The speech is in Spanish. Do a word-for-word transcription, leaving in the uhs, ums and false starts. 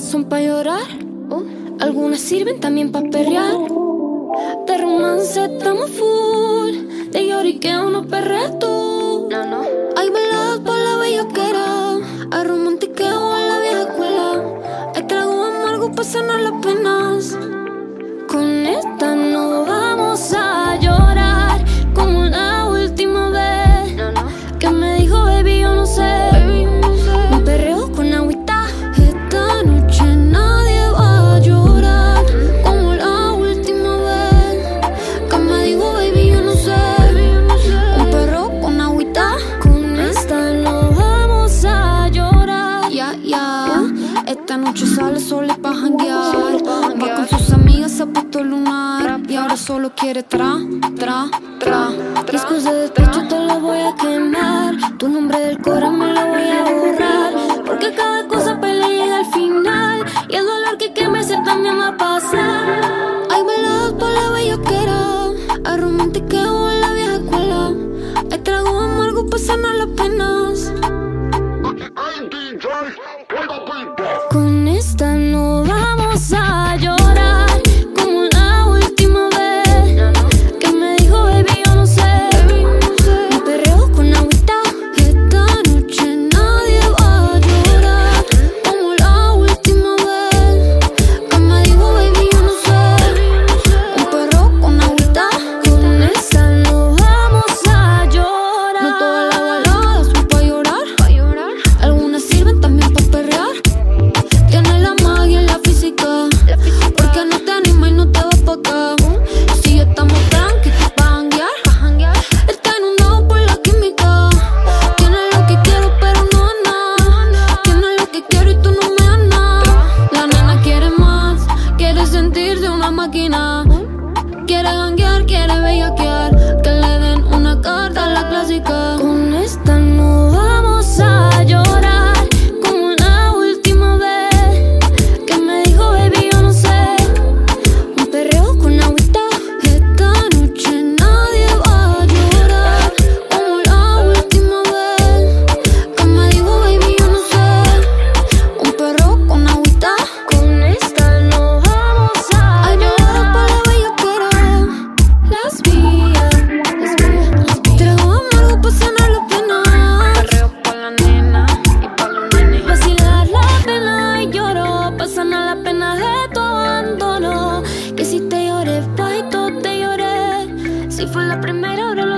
son pa' llorar, algunas sirven también pa' perrear. De romance estamos full, de lloriqueo no perreas tú. No, no. Hay veladas pa' la bellaquera, hay romantiqueo en la vieja escuela. Hay trago amargo pa' sanar las penas. Con esta no vamos a llorar como la última vez. No, no. Que me dijo baby yo no sé, Baby, no sé. un perreo con agüita. Esta noche nadie va a llorar como la última vez. Que me dijo baby yo no sé, Baby, yo no sé. un perreo con agüita. Con esta no vamos a llorar. Ya, ya. Esta noche sale sola pa' janguear. Solo pa' janguear. Va con sus amigas, se ha puesto lunar. Y ahora solo quiere tra, tra, tra. Discos de despecho te lo voy a quemar. Tu nombre del cora me lo voy a borrar. Porque cada cosa pelea llega al final. Y el dolor que queme ese también va a pasar. Hay veladas pa' la bellaquera, hay romantiqueo en la vieja escuela. Hay trago amargo pa' sanar las penas. Con esta no vamos a llorar como la última vez. No, no. Que me dijo baby yo no sé, Baby, no sé. un perreo con agüita. Esta noche nadie va a llorar como la última vez. Que me dijo baby yo no sé, un perreo con agüita. Con esta no vamos a llorar. No todas las baladas son pa' llorar, Pa' llorar. algunas sirven también pa' perrear. Tienes la magia y la física, La física. porque no te animas y no te vas pa' acá. Si ya estamos tranqui, pa' janguear. Pa' janguear. Está inundado por la química. Tienes lo que quiero pero no es nada. Tienes lo que quiero y tú no me das nada. La nena quiere más, quiere sentirse una máquina. Quiere janguear, quiere bellaquear. Que le den una carta a la clásica. Con esta no vamos a llorar como la última vez. Que me dijo baby yo no sé, un perreo con agüita. Esta noche nadie va a llorar como la última vez. Que me dijo baby yo no sé, un perreo con agüita. Con esta no vamos a llorar pa' la bellaquera. Las vías, las vías. Trago amargo pa' sanar las penas. Perreo pa' la nena y pa' los nenes. Vacilar la pena y lloro, pa' sanar la pena de tu abandono. Que si te lloré, pa' y todo te lloré. Si fue la primera, ahora